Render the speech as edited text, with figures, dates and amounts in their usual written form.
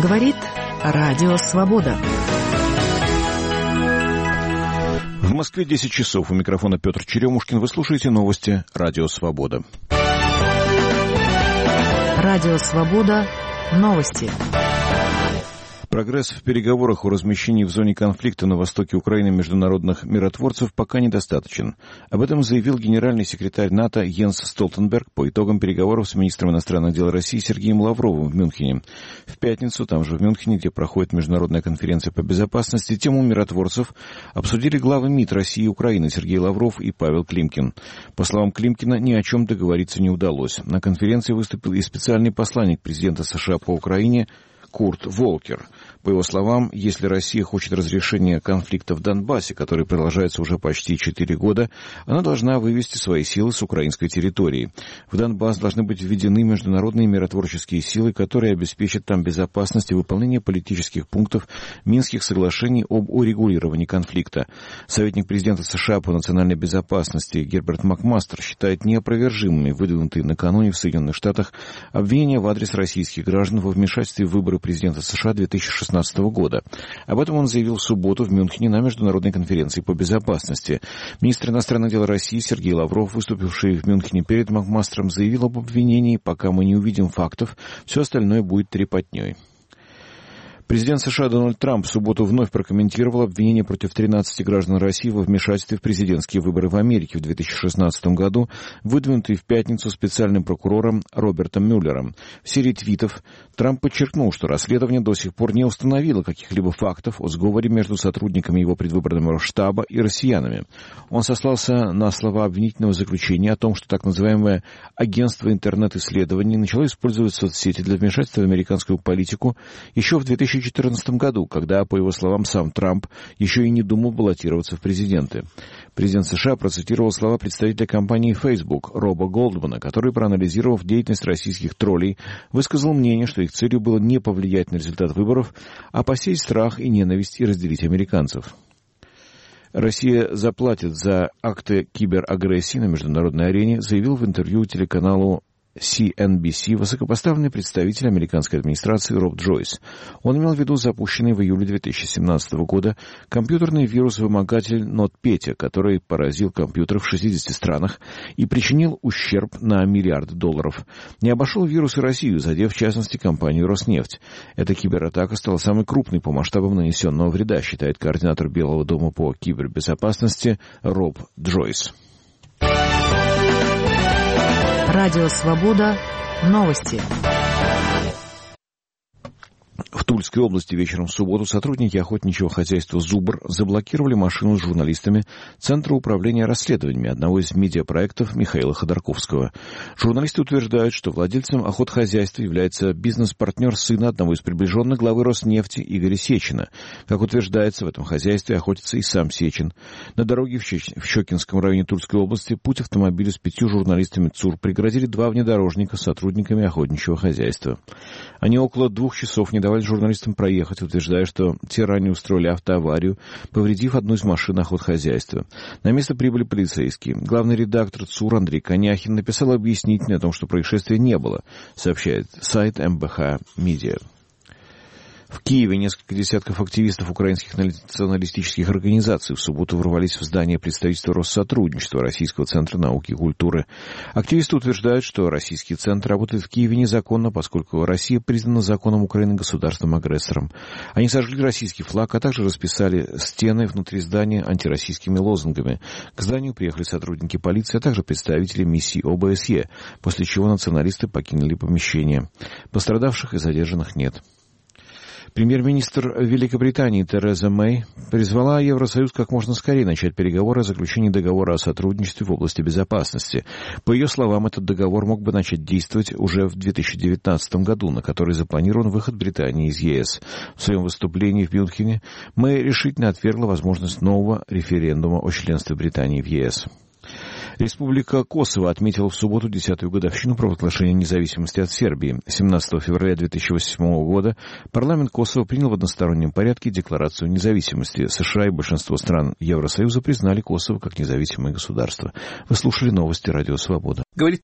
Говорит Радио Свобода. В Москве 10 часов. У микрофона Петр Черемушкин. Вы слушаете новости Радио Свобода. Радио Свобода. Новости. Прогресс в переговорах о размещении в зоне конфликта на востоке Украины международных миротворцев пока недостаточен. Об этом заявил генеральный секретарь НАТО Йенс Столтенберг по итогам переговоров с министром иностранных дел России Сергеем Лавровым в Мюнхене. В пятницу, там же в Мюнхене, где проходит международная конференция по безопасности, тему миротворцев обсудили главы МИД России и Украины Сергей Лавров и Павел Климкин. По словам Климкина, ни о чем договориться не удалось. На конференции выступил и специальный посланник президента США по Украине Курт Волкер. По его словам, если Россия хочет разрешения конфликта в Донбассе, который продолжается уже почти 4 года, она должна вывести свои силы с украинской территории. В Донбасс должны быть введены международные миротворческие силы, которые обеспечат там безопасность и выполнение политических пунктов Минских соглашений об урегулировании конфликта. Советник президента США по национальной безопасности Герберт Макмастер считает неопровержимыми выдвинутые накануне в Соединенных Штатах обвинения в адрес российских граждан во вмешательстве в выборы президента США 2016 года. Об этом он заявил в субботу в Мюнхене на международной конференции по безопасности. Министр иностранных дел России Сергей Лавров, выступивший в Мюнхене перед Макмастером, заявил об обвинении: пока мы не увидим фактов, все остальное будет трепотней. Президент США Дональд Трамп в субботу вновь прокомментировал обвинения против 13 граждан России во вмешательстве в президентские выборы в Америке в 2016 году, выдвинутые в пятницу специальным прокурором Робертом Мюллером. В серии твитов Трамп подчеркнул, что расследование до сих пор не установило каких-либо фактов о сговоре между сотрудниками его предвыборного штаба и россиянами. Он сослался на слова обвинительного заключения о том, что так называемое агентство интернет-исследований начало использовать соцсети для вмешательства в американскую политику еще в 2014 году, когда, по его словам, сам Трамп еще и не думал баллотироваться в президенты. Президент США процитировал слова представителя компании Facebook Роба Голдмана, который, проанализировав деятельность российских троллей, высказал мнение, что их целью было не повлиять на результат выборов, а посеять страх и ненависть и разделить американцев. Россия заплатит за акты киберагрессии на международной арене, заявил в интервью телеканалу CNBC высокопоставленный представитель американской администрации Роб Джойс. Он имел в виду запущенный в июле 2017 года компьютерный вирус-вымогатель NotPetya, который поразил компьютеры в 60 странах и причинил ущерб на $1 миллиард. Не обошел вирус и Россию, задев в частности компанию «Роснефть». Эта кибератака стала самой крупной по масштабам нанесенного вреда, считает координатор Белого дома по кибербезопасности Роб Джойс. Радио Свобода. Новости. В Тульской области вечером в субботу сотрудники охотничьего хозяйства «Зубр» заблокировали машину с журналистами Центра управления расследованиями одного из медиапроектов Михаила Ходорковского. Журналисты утверждают, что владельцем охотхозяйства является бизнес-партнер сына одного из приближенных главы Роснефти Игоря Сечина. Как утверждается, в этом хозяйстве охотится и сам Сечин. На дороге в Щекинском районе Тульской области путь автомобилю с 5 журналистами ЦУР преградили 2 внедорожника с сотрудниками охотничьего хозяйства. Они около 2 часов не давали журналистам проехать, утверждая, что те ранее устроили автоаварию, повредив одну из машин охотхозяйства. На место прибыли полицейские. Главный редактор ЦУР Андрей Коняхин написал объяснительное о том, что происшествия не было, сообщает сайт МБХ Медиа. В Киеве несколько десятков активистов украинских националистических организаций в субботу ворвались в здание представительства Россотрудничества Российского центра науки и культуры. Активисты утверждают, что российский центр работает в Киеве незаконно, поскольку Россия признана законом Украины государством-агрессором. Они сожгли российский флаг, а также расписали стены внутри здания антироссийскими лозунгами. К зданию приехали сотрудники полиции, а также представители миссии ОБСЕ, после чего националисты покинули помещение. Пострадавших и задержанных нет. Премьер-министр Великобритании Тереза Мэй призвала Евросоюз как можно скорее начать переговоры о заключении договора о сотрудничестве в области безопасности. По ее словам, этот договор мог бы начать действовать уже в 2019 году, на который запланирован выход Британии из ЕС. В своем выступлении в Мюнхене Мэй решительно отвергла возможность нового референдума о членстве Британии в ЕС. Республика Косово отметила в субботу 10-ю годовщину провозглашения независимости от Сербии. 17 февраля 2008 года парламент Косово принял в одностороннем порядке декларацию независимости. США и большинство стран Евросоюза признали Косово как независимое государство. Вы слушали новости Радио Свобода.